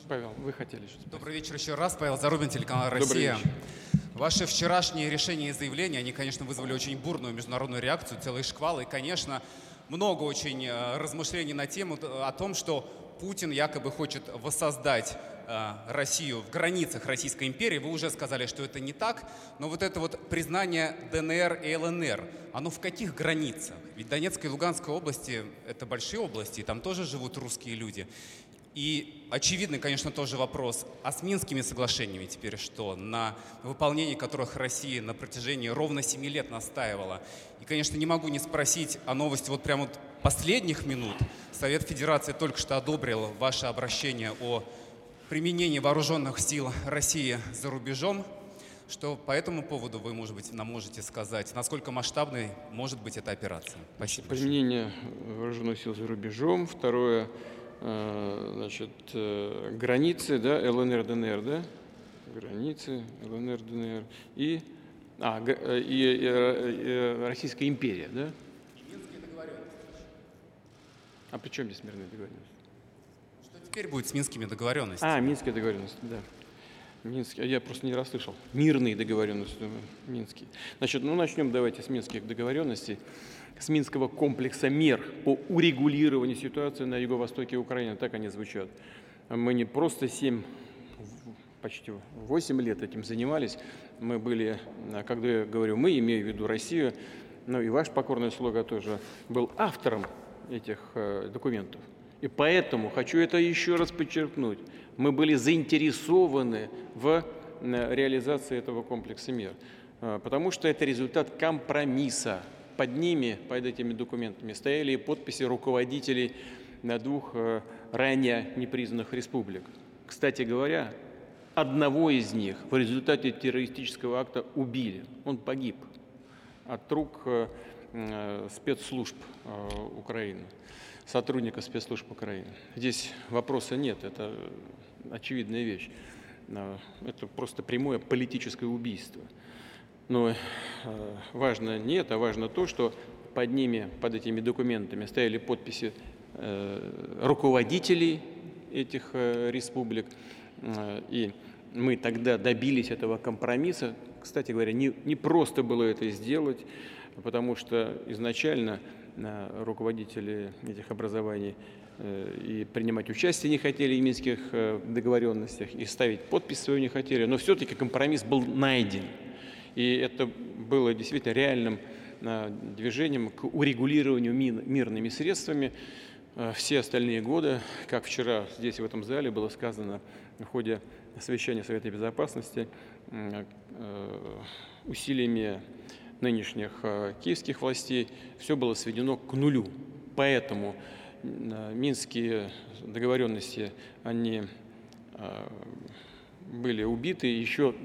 Павел, вы хотели что-то? Добрый вечер еще раз. Павел Зарубин, телеканал Добрый «Россия». вечер. Ваши вчерашние решения и заявления, они, конечно, вызвали очень бурную международную реакцию, целый шквал. И, конечно, много очень размышлений на тему о том, что Путин якобы хочет воссоздать Россию в границах Российской империи. Вы уже сказали, что это не так. Но вот это вот признание ДНР и ЛНР, оно в каких границах? Ведь Донецкая и Луганская области – это большие области, и там тоже живут русские люди. И очевидный, конечно, тоже вопрос, а с Минскими соглашениями теперь что? На выполнении которых Россия на протяжении ровно 7 лет настаивала. И, конечно, не могу не спросить о новости вот прямо вот последних минут. Совет Федерации только что одобрил ваше обращение о применении вооруженных сил России за рубежом. Что по этому поводу вы, может быть, нам можете сказать? Насколько масштабной может быть эта операция? Спасибо. Применение вооруженных сил за рубежом. Второе, значит, границы, да, ЛНР, ДНР, да? Границы, ЛНР, ДНР. И Российская империя, да? Минские договоренности. А при чем здесь мирные договоренности? Что теперь будет с минскими договоренностями? Минские договоренности, да. Минские, я просто не расслышал. Мирные договоренности, минские. Значит, начнем давайте с минских договоренностей, с Минского комплекса мер по урегулированию ситуации на юго-востоке Украины. Так они звучат. Мы не просто почти 8 лет этим занимались. Мы были, когда я говорю «мы», имею в виду Россию, но и ваш покорный слуга тоже был автором этих документов. И поэтому хочу это еще раз подчеркнуть. Мы были заинтересованы в реализации этого комплекса мер, потому что это результат компромисса. Под этими документами стояли и подписи руководителей двух ранее непризнанных республик. Кстати говоря, одного из них в результате террористического акта убили. Он погиб от рук спецслужб Украины, сотрудника спецслужб Украины. Здесь вопроса нет, это очевидная вещь. Это просто прямое политическое убийство. Но важно не это, важно то, что под этими документами стояли подписи руководителей этих республик. И мы тогда добились этого компромисса. Кстати говоря, не просто было это сделать, потому что изначально руководители этих образований и принимать участие не хотели в минских договоренностях, и ставить подпись свою не хотели, но все-таки компромисс был найден. И это было действительно реальным движением к урегулированию мирными средствами. Все остальные годы, как вчера здесь в этом зале было сказано в ходе совещания Совета Безопасности, усилиями нынешних киевских властей все было сведено к нулю. Поэтому минские договоренности, они были убиты еще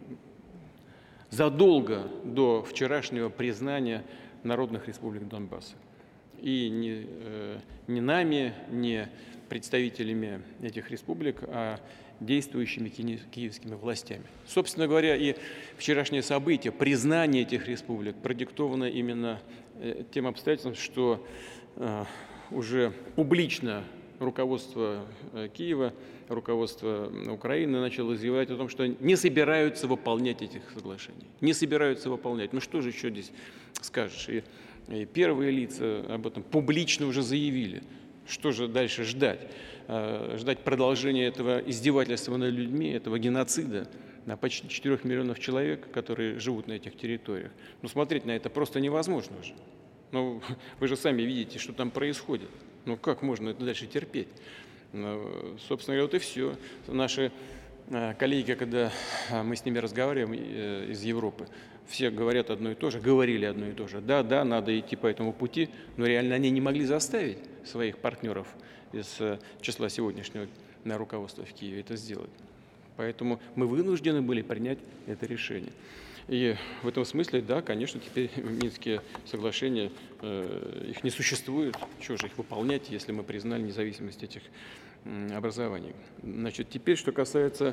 задолго до вчерашнего признания народных республик Донбасса. И не нами, не представителями этих республик, а действующими киевскими властями. Собственно говоря, и вчерашнее событие, признание этих республик, продиктовано именно тем обстоятельством, что уже публично руководство Киева, руководство Украины начало заявлять о том, что не собираются выполнять этих соглашений. Не собираются выполнять. Ну что же еще здесь скажешь? И первые лица об этом публично уже заявили. Что же дальше ждать? Ждать продолжения этого издевательства над людьми, этого геноцида на почти 4 миллионов человек, которые живут на этих территориях. Ну, смотреть на это просто невозможно же. Ну, вы же сами видите, что там происходит. Ну, как можно это дальше терпеть? Ну, собственно говоря, вот и все. Наши коллеги, когда мы с ними разговариваем из Европы, все говорят одно и то же, говорили одно и то же. Да, надо идти по этому пути, но реально они не могли заставить своих партнеров из числа сегодняшнего руководства в Киеве это сделать. Поэтому мы вынуждены были принять это решение. И в этом смысле, да, конечно, теперь Минские соглашения, их не существует. Чего же их выполнять, если мы признали независимость этих образований? Значит, теперь, что касается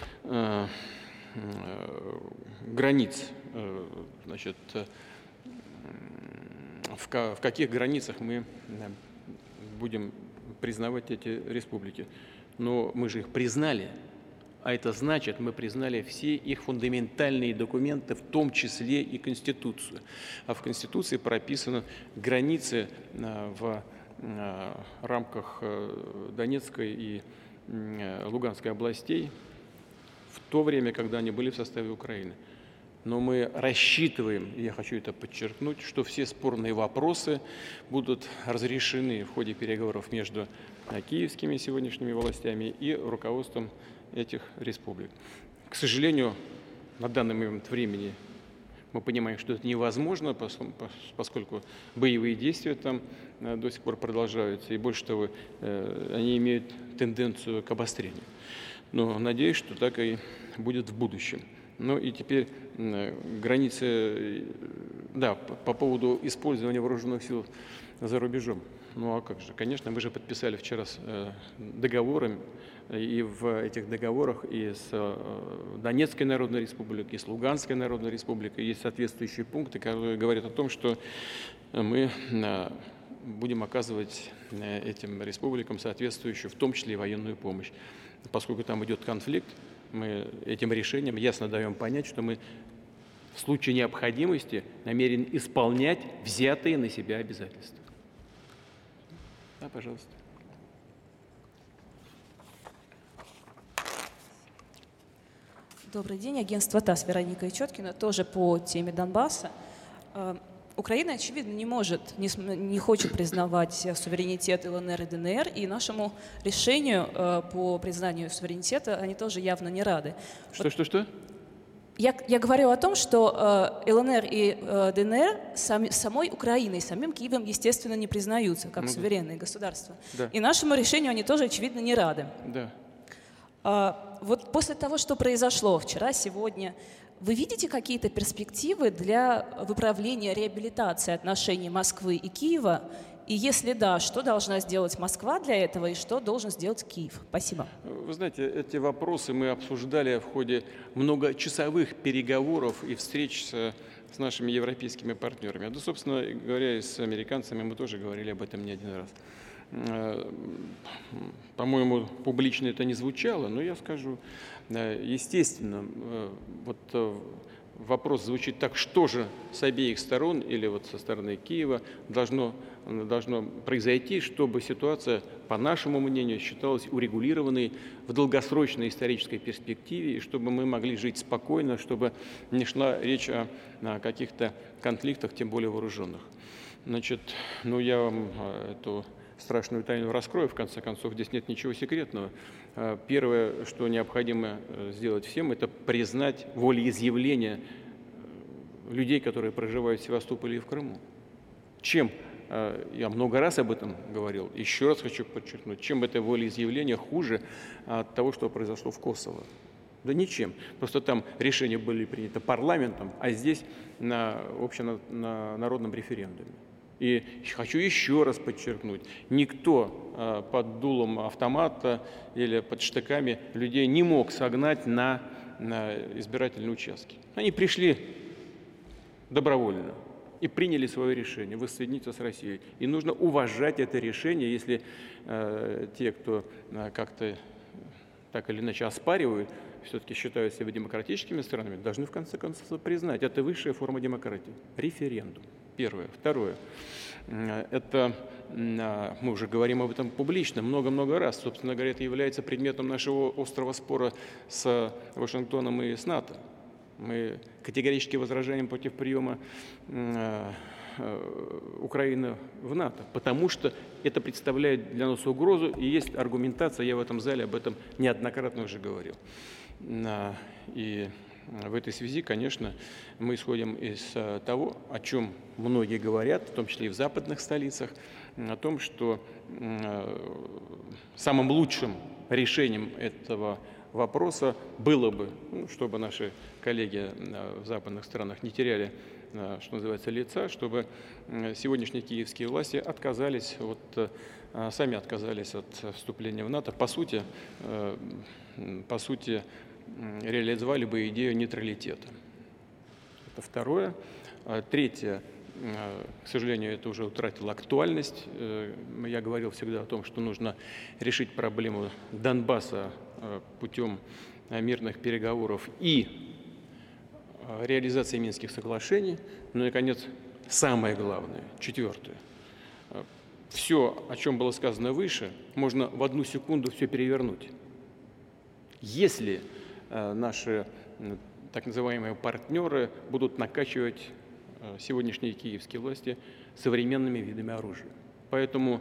границ, значит, в каких границах мы будем признавать эти республики. но мы же их признали. А это значит, мы признали все их фундаментальные документы, в том числе и Конституцию. А в Конституции прописаны границы в рамках Донецкой и Луганской областей в то время, когда они были в составе Украины. Но мы рассчитываем, и я хочу это подчеркнуть, что все спорные вопросы будут разрешены в ходе переговоров между киевскими сегодняшними властями и руководством этих республик. К сожалению, на данный момент времени мы понимаем, что это невозможно, поскольку боевые действия там до сих пор продолжаются, и больше того, они имеют тенденцию к обострению. Но надеюсь, что так и будет в будущем. Ну и теперь границы, да, по поводу использования вооруженных сил за рубежом. Ну а как же? Конечно, мы же подписали вчера договоры, и в этих договорах и с Донецкой Народной Республикой, и с Луганской Народной Республикой есть соответствующие пункты, которые говорят о том, что мы будем оказывать этим республикам соответствующую, в том числе и военную помощь. Поскольку там идет конфликт, мы этим решением ясно даем понять, что мы в случае необходимости намерены исполнять взятые на себя обязательства. Да, пожалуйста. Добрый день, агентство ТАСС, Вероника Ичеткина, тоже по теме Донбасса. Украина, очевидно, не хочет признавать суверенитет ЛНР и ДНР, и нашему решению по признанию суверенитета они тоже явно не рады. Что? Я говорю о том, что ЛНР и ДНР самой Украиной, самим Киевом, естественно, не признаются как суверенные государства. Да. И нашему решению они тоже, очевидно, не рады. Да. Вот после того, что произошло вчера, сегодня, вы видите какие-то перспективы для выправления, реабилитации отношений Москвы и Киева? И если да, что должна сделать Москва для этого и что должен сделать Киев? Спасибо. Вы знаете, эти вопросы мы обсуждали в ходе многочасовых переговоров и встреч с нашими европейскими партнерами. Да, собственно говоря, и с американцами мы тоже говорили об этом не один раз. По-моему, публично это не звучало, но я скажу, естественно, вот вопрос звучит так: что же с обеих сторон или вот со стороны Киева должно произойти, чтобы ситуация, по нашему мнению, считалась урегулированной в долгосрочной исторической перспективе, и чтобы мы могли жить спокойно, чтобы не шла речь о каких-то конфликтах, тем более вооруженных. Значит, ну я вам эту страшную тайну раскрою, в конце концов, здесь нет ничего секретного. Первое, что необходимо сделать всем, это признать волеизъявление людей, которые проживают в Севастополе и в Крыму. Чем, я много раз об этом говорил, еще раз хочу подчеркнуть, чем это волеизъявление хуже от того, что произошло в Косово? Да ничем. Просто там решения были приняты парламентом, а здесь на общенародном референдуме. И хочу еще раз подчеркнуть, никто под дулом автомата или под штыками людей не мог согнать на избирательные участки. Они пришли добровольно и приняли свое решение воссоединиться с Россией. И нужно уважать это решение, если те, кто как-то так или иначе оспаривают, все-таки считают себя демократическими странами, должны в конце концов признать, это высшая форма демократии. Референдум. Первое. Второе. Это, мы уже говорим об этом публично много-много раз. Собственно говоря, это является предметом нашего острого спора с Вашингтоном и с НАТО. Мы категорически возражаем против приема Украины в НАТО, потому что это представляет для нас угрозу, и есть аргументация, я в этом зале об этом неоднократно уже говорил. И в этой связи, конечно, мы исходим из того, о чем многие говорят, в том числе и в западных столицах, о том, что самым лучшим решением этого вопроса было бы, чтобы наши коллеги в западных странах не теряли, что называется, лица, чтобы сегодняшние киевские власти сами отказались от вступления в НАТО. По сути, реализовали бы идею нейтралитета. Это второе. Третье. К сожалению, это уже утратило актуальность. Я говорил всегда о том, что нужно решить проблему Донбасса путем мирных переговоров и реализации Минских соглашений. Ну и, наконец, самое главное, четвертое. Все, о чем было сказано выше, можно в одну секунду все перевернуть. Если наши так называемые партнеры будут накачивать сегодняшние киевские власти современными видами оружия. Поэтому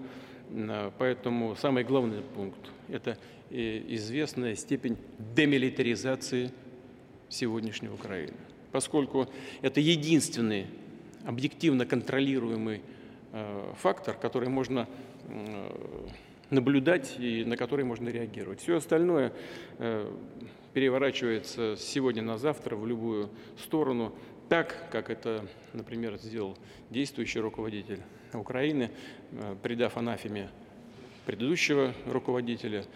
самый главный пункт – это известная степень демилитаризации сегодняшней Украины. Поскольку это единственный объективно контролируемый фактор, который можно наблюдать и на который можно реагировать. Все остальное переворачивается с сегодня на завтра в любую сторону, так, как это, например, сделал действующий руководитель Украины, придав анафеме предыдущего руководителя,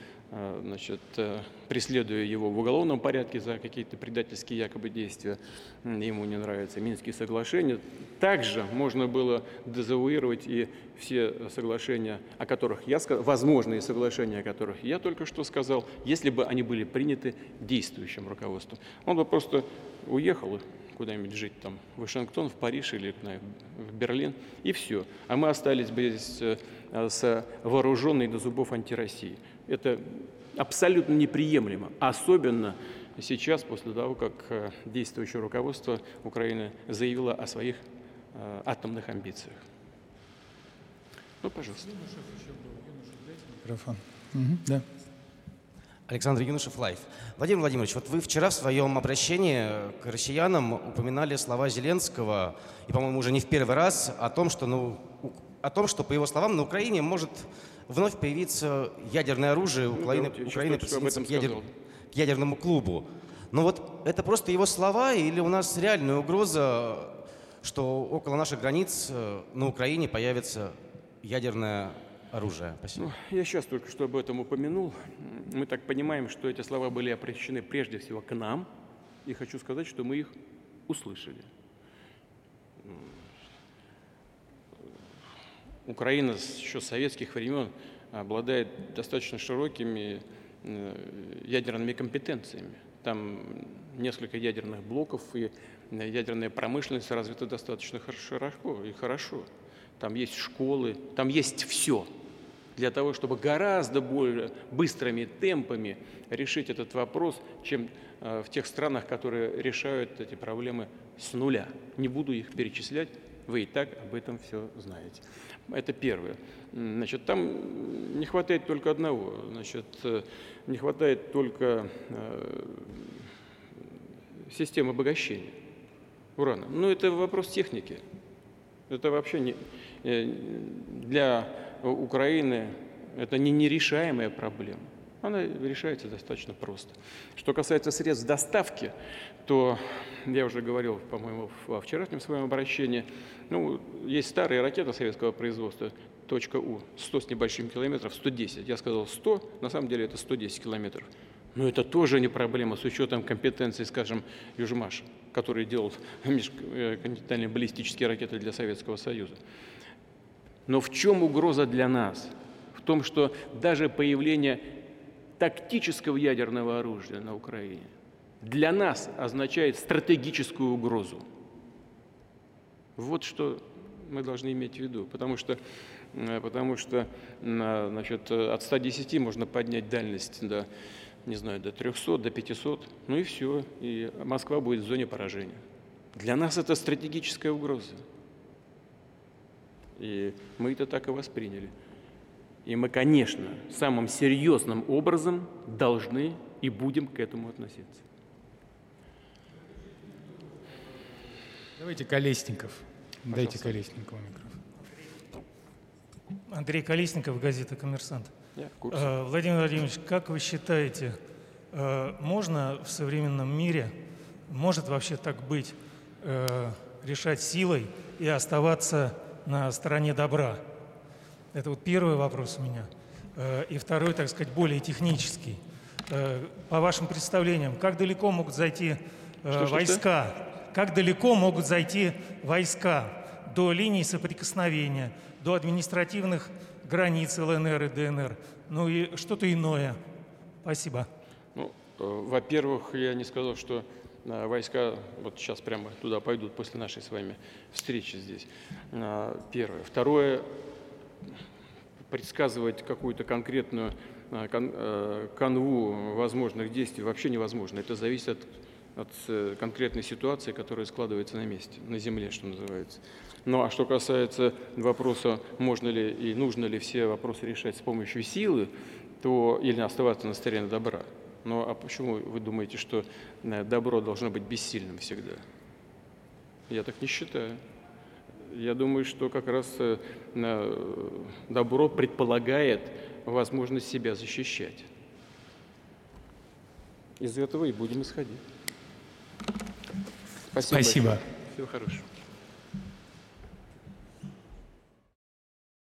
преследуя его в уголовном порядке за какие-то предательские якобы действия, ему не нравятся Минские соглашения. Также можно было дезавуировать и все соглашения, о которых я сказал, возможные соглашения, о которых я только что сказал, если бы они были приняты действующим руководством. Он бы просто уехал куда-нибудь жить, там, в Вашингтон, в Париж или в Берлин, и все. А мы остались бы здесь с вооруженной до зубов антироссией. Это абсолютно неприемлемо, особенно сейчас, после того, как действующее руководство Украины заявило о своих атомных амбициях. Ну, пожалуйста. Микрофон. Да. Александр Юношев, Лайф. Владимир Владимирович, вот вы вчера в своем обращении к россиянам упоминали слова Зеленского, и, по-моему, уже не в первый раз, о том, что, по его словам, на Украине может вновь появиться ядерное оружие, Украина присоединится к ядерному клубу. Но вот это просто его слова, или у нас реальная угроза, что около наших границ на Украине появится ядерное оружие? Спасибо. Я сейчас только что об этом упомянул. Мы так понимаем, что эти слова были обращены прежде всего к нам, и хочу сказать, что мы их услышали. Украина еще с советских времен обладает достаточно широкими ядерными компетенциями. Там несколько ядерных блоков, и ядерная промышленность развита достаточно широко и хорошо. Там есть школы, там есть все для того, чтобы гораздо более быстрыми темпами решить этот вопрос, чем в тех странах, которые решают эти проблемы с нуля. Не буду их перечислять, вы и так об этом все знаете. Это первое. Там не хватает только одного. Не хватает только системы обогащения урана. Но это вопрос техники. Это вообще не, для Украины это не нерешаемая проблема. Она решается достаточно просто. Что касается средств доставки, то я уже говорил, по-моему, во вчерашнем своем обращении, есть старые ракеты советского производства .У, 100 с небольшим километров, 110. Я сказал 100, на самом деле это 110 километров. Но это тоже не проблема с учетом компетенций, скажем, Южмаш, который делал межконтинентальные баллистические ракеты для Советского Союза. Но в чем угроза для нас? В том, что даже появление тактического ядерного оружия на Украине для нас означает стратегическую угрозу. Вот что мы должны иметь в виду, потому что от 110 можно поднять дальность до 300, до 500, и все, и Москва будет в зоне поражения. Для нас это стратегическая угроза. И мы это так и восприняли. И мы, конечно, самым серьезным образом должны и будем к этому относиться. Давайте Колесников. Дайте Колесникову микрофон. Андрей Колесников, газета «Коммерсант». Владимир Владимирович, как вы считаете, можно в современном мире, может вообще так быть, решать силой и оставаться на стороне добра? Это вот первый вопрос у меня. И второй, так сказать, более технический. По вашим представлениям, как далеко могут зайти войска? Как далеко могут зайти войска? до линий соприкосновения, до административных границ ЛНР и ДНР, ну и что-то иное. Спасибо. Ну, во-первых, я не сказал, что войска вот сейчас прямо туда пойдут после нашей с вами встречи здесь. Первое. Второе. Предсказывать какую-то конкретную канву возможных действий вообще невозможно. Это зависит от конкретной ситуации, которая складывается на месте, на земле, что называется. Ну а что касается вопроса, можно ли и нужно ли все вопросы решать с помощью силы, то или оставаться на стороне добра. Ну а почему вы думаете, что добро должно быть бессильным всегда? Я так не считаю. Я думаю, что как раз добро предполагает возможность себя защищать. Из этого и будем исходить. Спасибо. Всего хорошего.